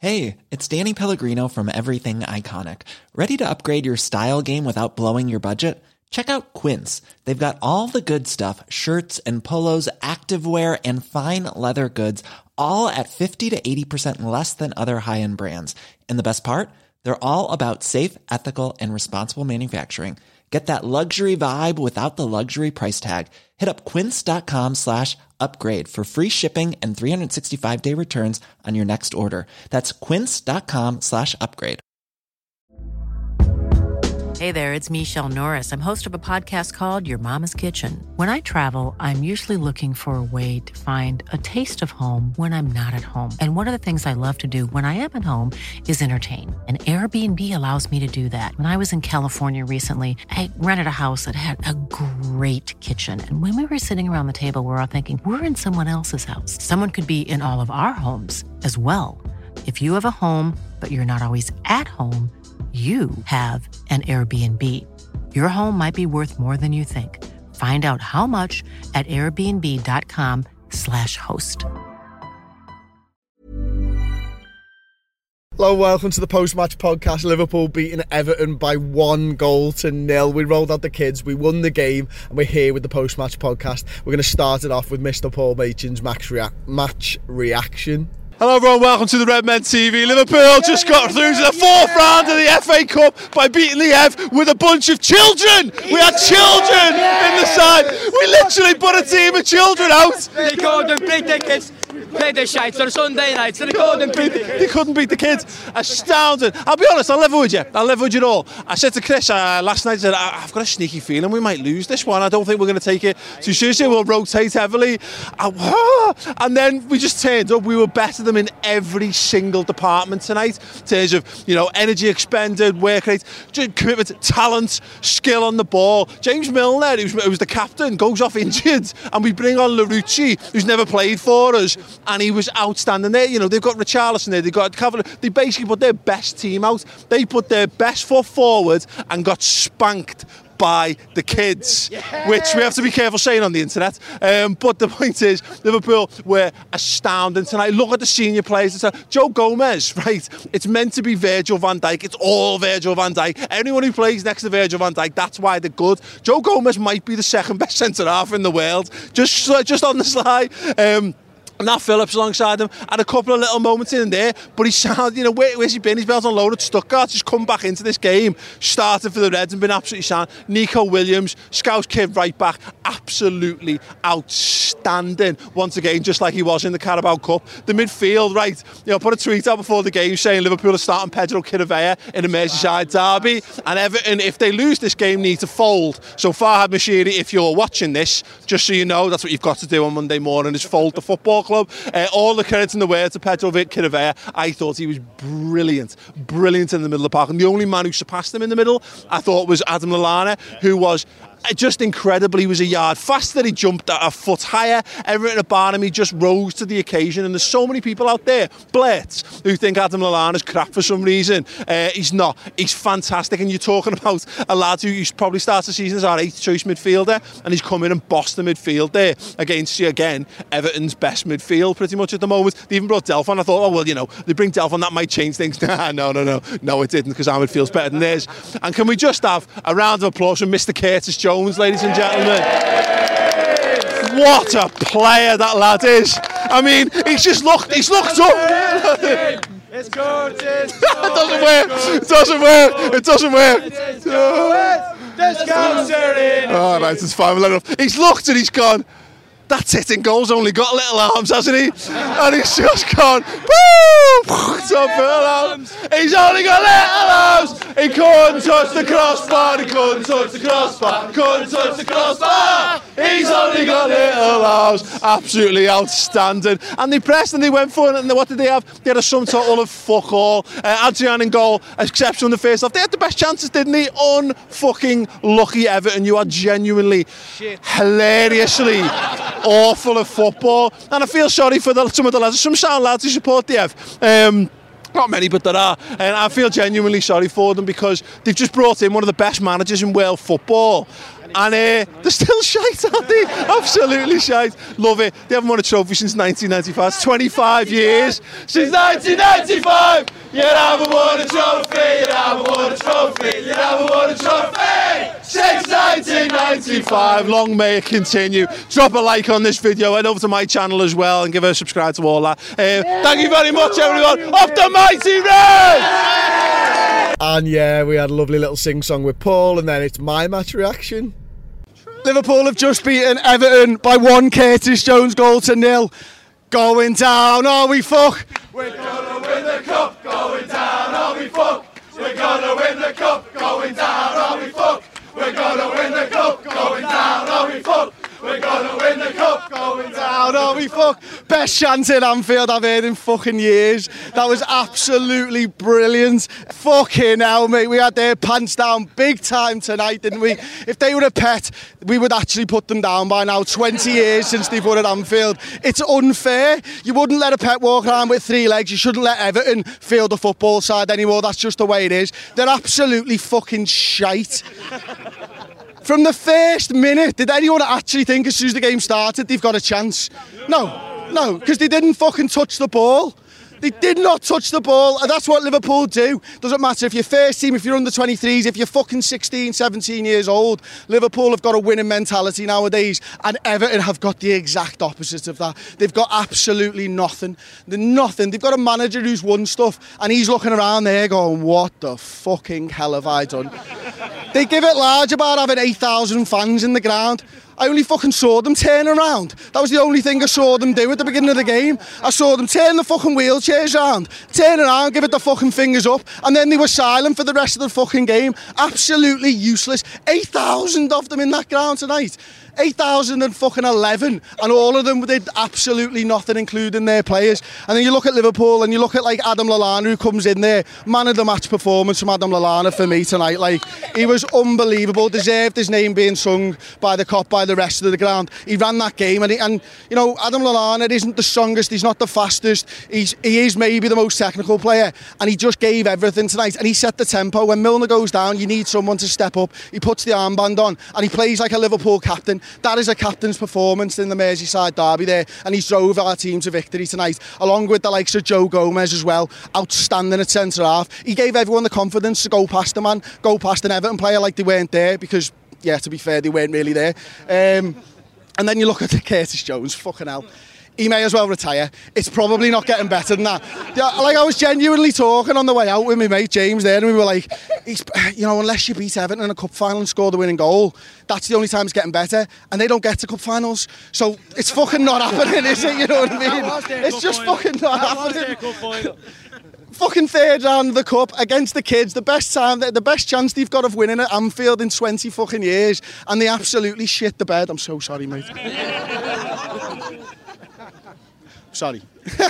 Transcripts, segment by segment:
Hey, it's Danny Pellegrino from Everything Iconic. Ready to upgrade your style game without blowing your budget? Check out Quince. They've got all the good stuff, shirts and polos, activewear, and fine leather goods, all at 50 to 80% less than other high-end brands. And the best part? They're all about safe, ethical, and responsible manufacturing. Get that luxury vibe without the luxury price tag. Hit up quince.com/upgrade for free shipping and 365-day returns on your next order. That's quince.com/upgrade. Hey there, it's Michelle Norris. I'm host of a podcast called Your Mama's Kitchen. When I travel, I'm usually looking for a way to find a taste of home when I'm not at home. And one of the things I love to do when I am at home is entertain. And Airbnb allows me to do that. When I was in California recently, I rented a house that had a great kitchen. And when we were sitting around the table, we're all thinking, we're in someone else's house. Someone could be in all of our homes as well. If you have a home, but you're not always at home, you have an Airbnb. Your home might be worth more than you think. Find out how much at airbnb.com/host. Hello, welcome to the post-match podcast. Liverpool beating Everton by 1-0. We rolled out the kids, we won the game, and we're here with the post-match podcast. We're going to start it off with Mr. Paul Machin's match reaction. Hello everyone, welcome to the Redmen TV. Liverpool just got through to the fourth round of the FA Cup by beating the Ev with a bunch of children. We had children in the side. We literally put a team of children out. They called them big tickets. Played their shites on a Sunday night, so they called them big tickets. They couldn't beat the kids. Astounding. I'll be honest, I'll level with you all. I said to Chris last night, I've got a sneaky feeling we might lose this one. I don't think we're going to take it too seriously. We'll rotate heavily. And then we just turned up. We were better than in every single department tonight, in terms of, energy expended, work rate, commitment, talent, skill on the ball. James Milner, who was the captain, goes off injured, and we bring on Larouci, who's never played for us, and he was outstanding there. They've got Richarlison there, they've got Cavalier. They basically put their best team out. They put their best foot forward and got spanked by the kids, which we have to be careful saying on the internet. But the point is, Liverpool were astounding tonight. Look at the senior players. Joe Gomez, right? It's meant to be Virgil van Dijk. It's all Virgil van Dijk. Anyone who plays next to Virgil van Dijk, that's why they're good. Joe Gomez might be the second best centre-half in the world, just on the slide. Nat Phillips alongside him had a couple of little moments in there, but he sounded, where's he been? He's been on loan at Stuttgart, just come back into this game, started for the Reds and been absolutely sound. Nico Williams, Scouse kid right back, absolutely outstanding once again, just like he was in the Carabao Cup. The midfield, right, put a tweet out before the game saying Liverpool are starting Pedro Chirivella in a Merseyside derby, and Everton, if they lose this game, need to fold. So Farhad Moshiri, if you're watching this, just so you know, that's what you've got to do on Monday morning, is fold the football club. All the credit in the world to Pedro Chirivella. I thought he was brilliant in the middle of the park, and the only man who surpassed him in the middle, I thought, was Adam Lallana, who was just incredible. He was a yard faster, he jumped a foot higher, everything about him, he just rose to the occasion. And there's so many people out there, Blitz, who think Adam Lallana's crap for some reason. He's not. He's fantastic. And you're talking about a lad who probably starts the season as our 8th choice midfielder, and he's come in and bossed the midfield there against, again, Everton's best midfield pretty much at the moment. They even brought Delphine. I thought, they bring Delphine, that might change things. No, it didn't, because our midfield's better than theirs. And can we just have a round of applause from Mr. Curtis Jones, ladies and gentlemen? What a player that lad is. I mean, he's looked up. It's Curtis. It doesn't work. Oh, right, it's fine. We'll let it off. He's looked and he's gone, that's it, and goal's only got little arms, hasn't he? And he's just gone, woo! Top arms. He's only got little arms. He couldn't touch the crossbar. He's only got little arms. Absolutely outstanding. And they pressed and they went for it. And what did they have? They had a sum total of fuck all. Adrian in goal, exception on the first half. They had the best chances, didn't they? Unfucking lucky Everton. You are genuinely, hilariously awful at football, and I feel sorry for some of the lads. Some sound lads who support the Ev. Not many, but there are, and I feel genuinely sorry for them, because they've just brought in one of the best managers in world football. And they're still shite, aren't they? Absolutely shite. Love it. They haven't won a trophy since 1995. It's 25 years since 1995. You haven't won a trophy. You haven't won a trophy. You haven't won a trophy since 1995. Long may it continue. Drop a like on this video. Head over to my channel as well and give a subscribe to all that. Thank you very much, everyone. Up the mighty Reds! And yeah, we had a lovely little sing-song with Paul, and then it's my match reaction. Liverpool have just beaten Everton by 1 Curtis Jones goal to 0. Going down, are we fuck? We're gonna win the cup. Going down, are we fuck? We're gonna win the cup. Going down, are we fuck? We're gonna win the cup. Going down, are we fuck? We're gonna win the cup. Going down, are we fuck? Best chant in Anfield I've heard in fucking years. That was absolutely brilliant. Fucking hell, mate. We had their pants down big time tonight, didn't we? If they were a pet, we would actually put them down by now. 20 years since they've won at Anfield. It's unfair. You wouldn't let a pet walk around with 3 legs. You shouldn't let Everton field the football side anymore. That's just the way it is. They're absolutely fucking shite. From the first minute, did anyone actually think as soon as the game started they've got a chance? No, because they didn't fucking touch the ball. They did not touch the ball, and that's what Liverpool do. Doesn't matter if you're first team, if you're under 23s, if you're fucking 16, 17 years old. Liverpool have got a winning mentality nowadays, and Everton have got the exact opposite of that. They've got absolutely nothing. They're nothing. They've got a manager who's won stuff, and he's looking around there going, what the fucking hell have I done? They give it large about having 8,000 fans in the ground. I only fucking saw them turn around. That was the only thing I saw them do at the beginning of the game. I saw them turn the fucking wheelchairs around, turn around, give it the fucking fingers up, and then they were silent for the rest of the fucking game. Absolutely useless. 8,000 of them in that ground tonight. 8,011, and all of them did absolutely nothing, including their players. And then you look at Liverpool, and you look at like Adam Lallana, who comes in there. Man of the match performance from Adam Lallana for me tonight. Like, he was unbelievable. Deserved his name being sung by the cop, by the rest of the ground. He ran that game, and you know, Adam Lallana isn't the strongest. He's not the fastest. He is maybe the most technical player, and he just gave everything tonight. And he set the tempo. When Milner goes down, you need someone to step up. He puts the armband on, and he plays like a Liverpool captain. That is a captain's performance in the Merseyside derby there, and he drove our team to victory tonight, along with the likes of Joe Gomez as well. Outstanding at centre-half. He gave everyone the confidence to go past the man, go past an Everton player like they weren't there, because, yeah, to be fair, they weren't really there. And then you look at Curtis Jones, fucking hell. He may as well retire. It's probably not getting better than that. Like, I was genuinely talking on the way out with my mate James there, and we were like, you know, unless you beat Everton in a cup final and score the winning goal, that's the only time it's getting better. And they don't get to cup finals, so it's fucking not happening, is it? You know what I mean? It's just fucking not happening. Fucking third round of the cup against the kids, the best chance they've got of winning at Anfield in 20 fucking years, and they absolutely shit the bed. I'm so sorry, mate. Sorry.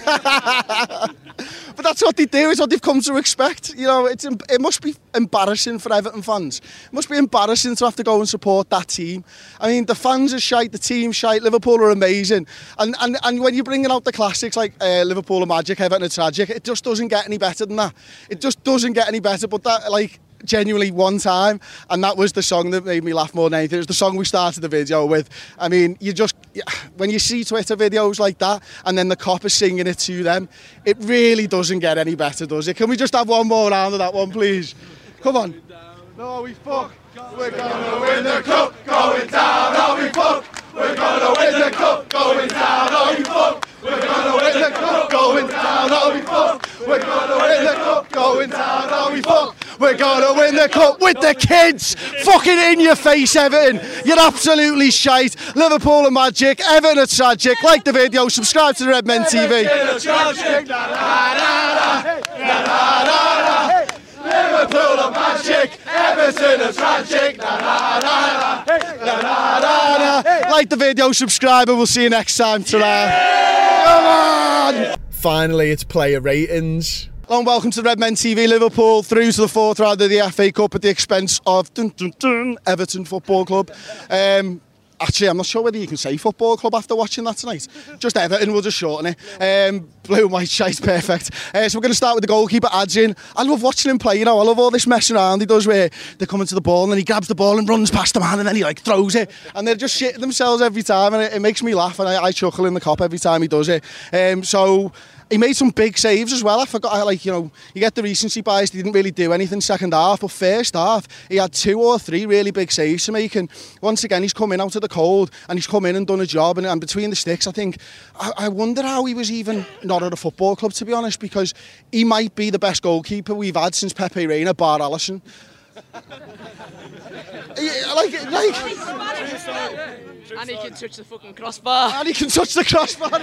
But that's what they do, it's what they've come to expect. You know, it must be embarrassing for Everton fans. It must be embarrassing to have to go and support that team. I mean, the fans are shite, the team's shite, Liverpool are amazing. And when you're bringing out the classics like Liverpool are magic, Everton are tragic, it just doesn't get any better than that. It just doesn't get any better, but that, like, genuinely one time, and that was the song that made me laugh more than anything. It was the song we started the video with. I mean, when you see Twitter videos like that and then the cop is singing it to them, it really doesn't get any better, does it? Can we just have one more round of that one, please? Come on. No, we fuck. We're gonna win the cup, going down, are we fuck? We're gonna win the cup, going down, are we fuck? We're gonna win the cup, going down, are we fuck? We're gonna win the cup, going down, are we fuck? We're gonna win the cup with the kids. Fucking in your face, Everton. You're absolutely shite. Liverpool are magic, Everton are tragic. Like the video, subscribe to the Red Men TV. Liverpool are magic, Everton are tragic. Like the video, subscribe, and we'll see you next time. Ta-ra. Come on! Finally, it's player ratings. Hello and welcome to Red Men TV. Liverpool through to the fourth round of the FA Cup at the expense of Everton Football Club. Actually, I'm not sure whether you can say football club after watching that tonight. Just Everton, we'll just shorten it. Blue and white shite, perfect. So we're going to start with the goalkeeper, Adrian. I love watching him play, you know. I love all this messing around he does where they're coming to the ball and then he grabs the ball and runs past the man and then he like throws it. And they're just shitting themselves every time and it makes me laugh and I chuckle in the cop every time he does it. So he made some big saves as well. I forgot, like, you know, you get the recency bias. He didn't really do anything second half, but first half, he had 2 or 3 really big saves to make. And once again, he's come in out of the cold and he's come in and done a job. And between the sticks, I think, I wonder how he was even not at a football club, to be honest, because he might be the best goalkeeper we've had since Pepe Reina, bar Alisson. And he can touch the fucking crossbar. And he can touch the crossbar.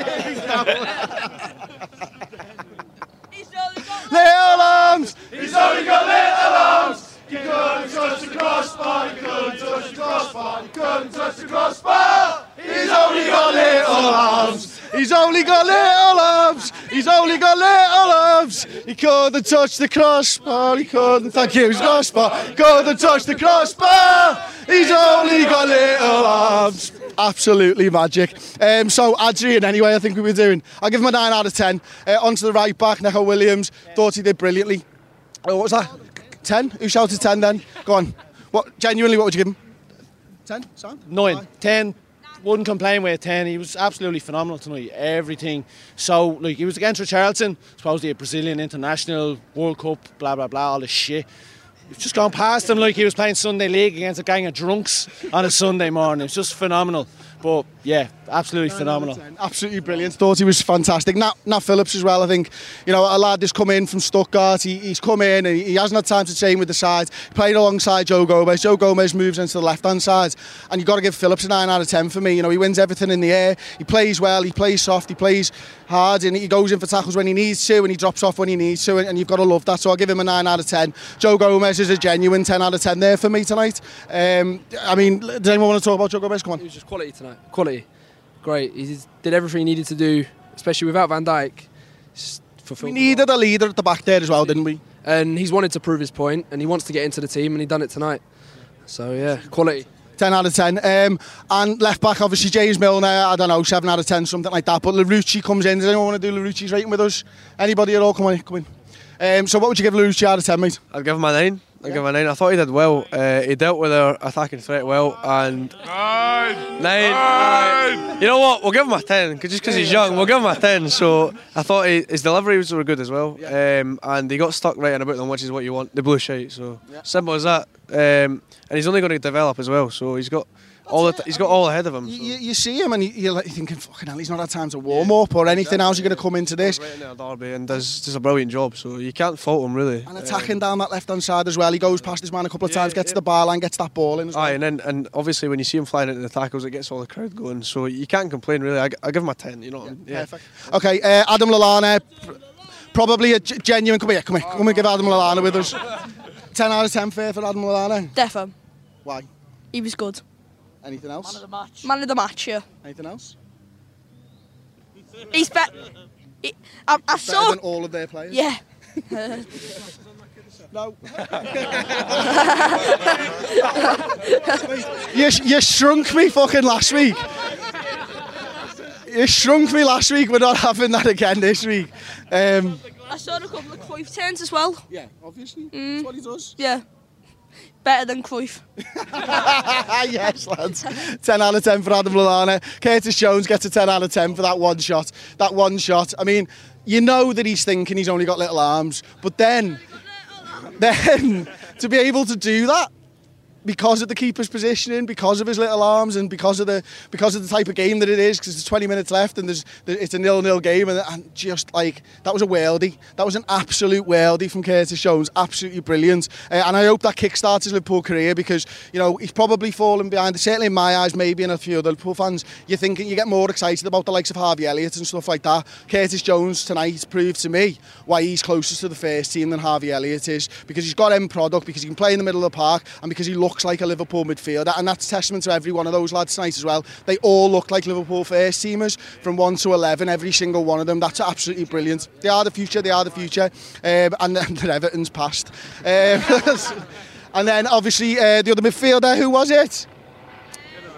He's only got little arms. He's only got little arms. He couldn't touch the crossbar. He couldn't touch the crossbar. He couldn't touch the crossbar. He's only got little arms. He's only got little arms. He's only got little arms. He couldn't touch the crossbar. He couldn't. Thank you. Crossbar. Couldn't touch the crossbar. He's only got little arms. Absolutely magic. So Adrian, anyway, I think we were doing. I'll give him a 9 out of 10. Onto the right back, Neco Williams. Thought he did brilliantly. What was that? 10? Who shouted 10 then? Go on. What? Genuinely, what would you give him? 10? Sam? 9. 10. Wouldn't complain with 10. He was absolutely phenomenal tonight. Everything. So, like, he was against Richarlison, supposedly a Brazilian international, World Cup, blah, blah, blah, all this shit. You've just gone past him like he was playing Sunday League against a gang of drunks on a Sunday morning. It's just phenomenal. But, yeah, absolutely phenomenal. Absolutely brilliant. Thought he was fantastic. Nat Phillips as well, I think. You know, a lad that's come in from Stuttgart. He's come in and he hasn't had time to train with the side. He played alongside Joe Gomez. Joe Gomez moves into the left-hand side. And you've got to give Phillips a 9 out of 10 for me. You know, he wins everything in the air. He plays well. He plays soft. He plays hard. And he goes in for tackles when he needs to. And he drops off when he needs to. And you've got to love that. So I'll give him a 9 out of 10. Joe Gomez is a genuine 10 out of 10 there for me tonight. I mean, does anyone want to talk about Joe Gomez? Come on. He was just quality tonight. Quality. Great. He did everything he needed to do, especially without Van Dijk. We needed a leader at the back there as well, didn't we? And he's wanted to prove his point, and he wants to get into the team, and he done it tonight. So, yeah, quality. 10 out of 10. And left back, obviously, James Milner, I don't know, 7 out of 10, something like that. But Larouci comes in. Does anyone want to do Larouci's rating with us? Anybody at all? Come in. So what would you give Larouci out of 10, mate? I'd give him a 9. I'd give him a 9. I thought he did well. He dealt with our attacking threat well. And 9. You know what? We'll give him a 10. Just because he's young, we'll give him a 10. So I thought his deliveries were good as well. And he got stuck right in about them, which is what you want. The blue shite. So simple as that. And he's only going to develop as well. So he's got all ahead of him. So. You see him and you're like thinking, fucking hell, he's not had time to warm up or anything. How's he going to come into this? Right in there, Derby, and does a brilliant job. So you can't fault him really. And attacking down that left hand side as well. He goes past his man a couple of times, gets to the bar line, gets that ball in as well. Aye, and obviously when you see him flying into the tackles, it gets all the crowd going. So you can't complain really. I give him a 10. You know. Perfect. Okay, Adam Lallana, probably a genuine. Come here. Come and give Adam Lallana with us. 10 out of 10 fair for Adam Lallana. Defo. Why? He was good. Anything else? Man of the match. Man of the match, yeah. Anything else? He's better. I saw. Better than all of their players? Yeah. No. You shrunk me fucking last week. You shrunk me last week. We're not having that again this week. I saw a couple of Cruyff turns as well. Yeah, obviously. That's what he does. Yeah. Better than Cruyff. Yes, lads. 10 out of 10 for Adam Lallana. Curtis Jones gets a 10 out of 10 for that one shot. That one shot. I mean, you know that he's thinking he's only got little arms, but then to be able to do that because of the keeper's positioning, because of his little arms, and because of the type of game that it is, because there's 20 minutes left and it's a 0-0 game, and just like that was a worldie. That was an absolute worldie from Curtis Jones. Absolutely brilliant. And I hope that kickstarts his Liverpool career, because you know he's probably fallen behind. Certainly in my eyes, maybe in a few other Liverpool fans, you get more excited about the likes of Harvey Elliott and stuff like that. Curtis Jones tonight proved to me why he's closest to the first team than Harvey Elliott is, because he's got end product, because he can play in the middle of the park, and because he looks like a Liverpool midfielder, and that's testament to every one of those lads tonight as well. They all look like Liverpool first teamers from 1 to 11, every single one of them. That's absolutely brilliant. They are the future, and they're Everton's past. And then obviously the other midfielder, who was it?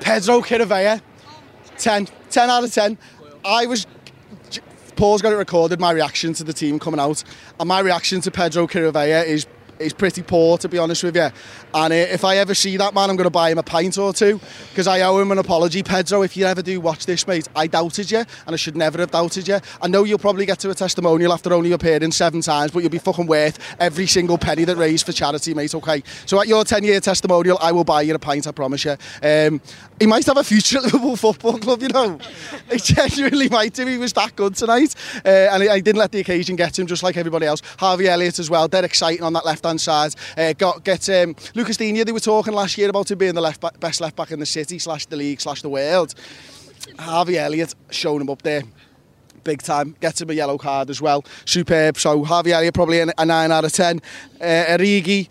Pedro Chirivella, 10 out of 10. Paul's got it recorded, my reaction to the team coming out, and my reaction to Pedro Chirivella is pretty poor, to be honest with you. And if I ever see that man, I'm going to buy him a pint or two, because I owe him an apology. Pedro, if you ever do watch this, mate, I doubted you, and I should never have doubted you. I know you'll probably get to a testimonial after only appearing 7 times, but you'll be fucking worth every single penny that raised for charity, mate, okay? So at your 10-year testimonial, I will buy you a pint, I promise you. He might have a future at Liverpool Football Club, you know. He genuinely might do. He was that good tonight. And I didn't let the occasion get him, just like everybody else. Harvey Elliott as well, dead exciting on that left-hand side. Lucas Digne, they were talking last year about him being the best left-back in the city, / the league, / the world. Harvey Elliott, showing him up there. Big time, gets him a yellow card as well. Superb. So Harvey Elliott probably a 9 out of 10. Origi,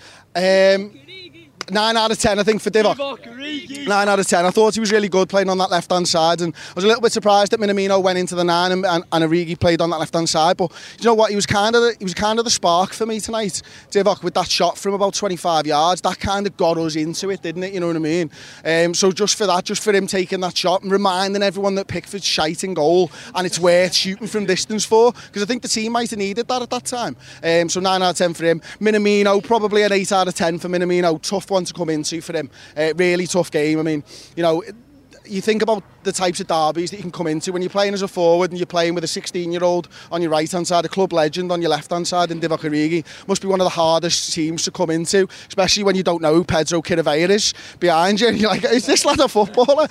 9 out of 10, I think, for Divock. 9 out of 10. I thought he was really good playing on that left-hand side, and I was a little bit surprised that Minamino went into the 9 and Origi played on that left-hand side. But you know what? He was kind of the spark for me tonight. Divock, with that shot from about 25 yards, that kind of got us into it, didn't it? You know what I mean? So just for him taking that shot and reminding everyone that Pickford's shite in goal and it's worth shooting from distance for, because I think the team might have needed that at that time. So 9 out of 10 for him. Minamino, probably an 8 out of 10 for Minamino. Tough one to come into for him. Really tough game. I mean, you know, you think about the types of derbies that you can come into when you're playing as a forward and you're playing with a 16-year-old on your right-hand side, a club legend on your left-hand side, and Divock Origi. Must be one of the hardest teams to come into, especially when you don't know who Pedro Chirivella is behind you. You're like, is this lad a footballer?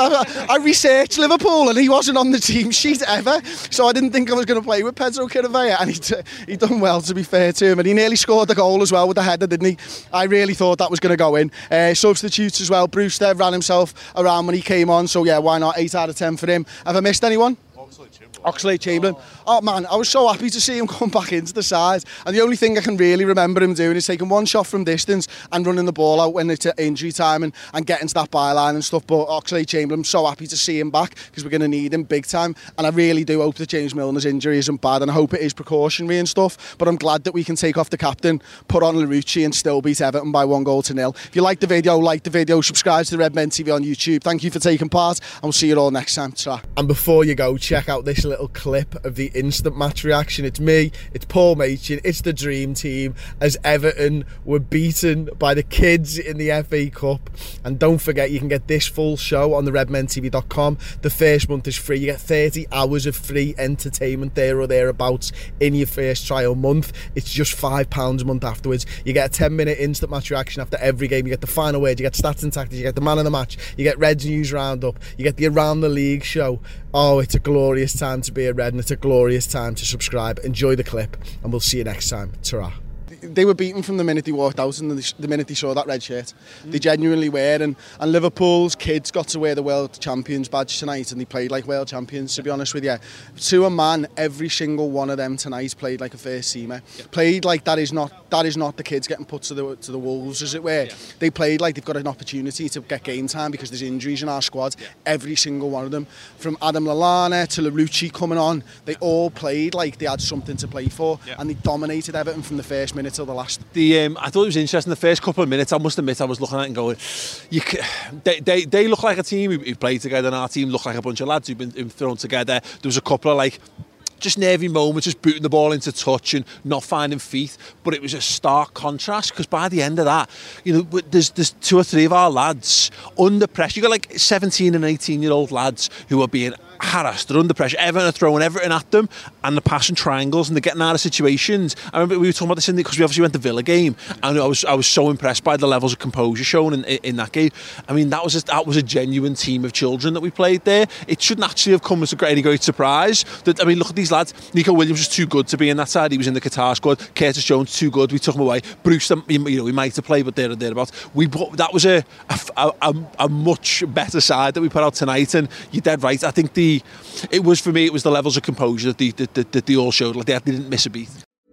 I researched Liverpool and he wasn't on the team sheet ever, so I didn't think I was going to play with Pedro Chirivella, and he done well, to be fair to him, and he nearly scored the goal as well with the header, didn't he? I really thought that was going to go in. Substitutes as well. Brewster ran himself around when he came on, so yeah, why not? 8 out of 10 for him. Have I missed anyone? Oxlade-Chamberlain. Oh man, I was so happy to see him come back into the side, and the only thing I can really remember him doing is taking one shot from distance and running the ball out when it's injury time and getting to that byline and stuff. But Oxlade-Chamberlain, I'm so happy to see him back, because we're going to need him big time, and I really do hope that James Milner's injury isn't bad, and I hope it is precautionary and stuff, but I'm glad that we can take off the captain, put on Larouci and still beat Everton by 1-0. If you like the video, subscribe to the Red Men TV on YouTube. Thank you for taking part, and we'll see you all next time. Ta. And before you go, check out this little clip of the instant match reaction. It's me, it's Paul Machin, it's the dream team as Everton were beaten by the kids in the FA Cup. And don't forget, you can get this full show on the redmentv.com. The first month is free. You get 30 hours of free entertainment there or thereabouts in your first trial month. It's just £5 a month afterwards. You get a 10-minute instant match reaction after every game. You get the final word, you get stats and tactics, you get the man of the match, you get Reds News Roundup, you get the Around the League show. Oh, it's a glorious time to be a Red, and it's a glorious time to subscribe. Enjoy the clip, and we'll see you next time. Ta-ra. They were beaten from the minute they walked out and the minute they saw that red shirt. They genuinely were, and Liverpool's kids got to wear the World Champions badge tonight, and they played like World Champions, to be honest with you. To a man, every single one of them tonight played like a first teamer. Yeah. Played like that is not the kids getting put to the wolves, as it were. Yeah. They played like they've got an opportunity to get game time because there's injuries in our squad. Yeah. Every single one of them, from Adam Lallana to Larouci coming on, they all played like they had something to play for, and they dominated Everton from the first minute till the last. I thought it was interesting. The first couple of minutes, I must admit, I was looking at it and going, they look like a team who played together, and our team looked like a bunch of lads who've been thrown together. There was a couple of just nervy moments, just booting the ball into touch and not finding feet, but it was a stark contrast, because by the end of that, you know, there's 2 or 3 of our lads under pressure. You got 17 and 18-year-old lads who are being harassed, they're under pressure. Everton are throwing everything at them, and they're passing triangles, and they're getting out of situations. I remember we were talking about this because we obviously went to Villa game, and I was so impressed by the levels of composure shown in that game. I mean, that was a genuine team of children that we played there. It shouldn't actually have come as any great surprise. I mean, look at these lads. Nico Williams was too good to be in that side. He was in the Qatar squad. Curtis Jones too good. We took him away. Brewster, you know, we might have played, but thereabouts. That was a much better side that we put out tonight, and you're dead right. I think it was the levels of composure that they all showed. Like they didn't miss a beat.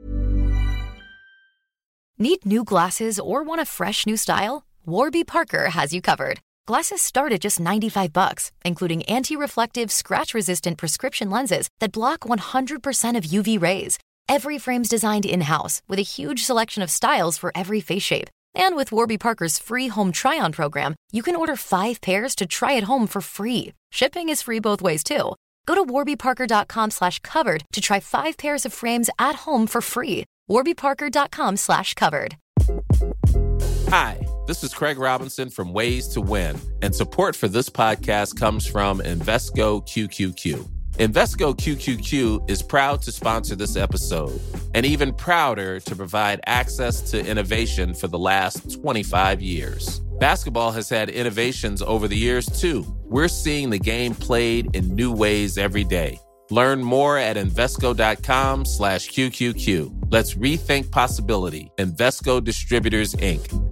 Need new glasses or want a fresh new style? Warby Parker has you covered. Glasses start at just $95, including anti-reflective, scratch-resistant prescription lenses that block 100% of UV rays. Every frame's designed in-house with a huge selection of styles for every face shape. And with Warby Parker's free home try-on program, you can order 5 pairs to try at home for free. Shipping is free both ways, too. Go to warbyparker.com/covered to try 5 pairs of frames at home for free. warbyparker.com/covered. Hi, this is Craig Robinson from Ways to Win, and support for this podcast comes from Invesco QQQ. Invesco QQQ is proud to sponsor this episode, and even prouder to provide access to innovation for the last 25 years. Basketball has had innovations over the years, too. We're seeing the game played in new ways every day. Learn more at Invesco.com/QQQ. Let's rethink possibility. Invesco Distributors, Inc.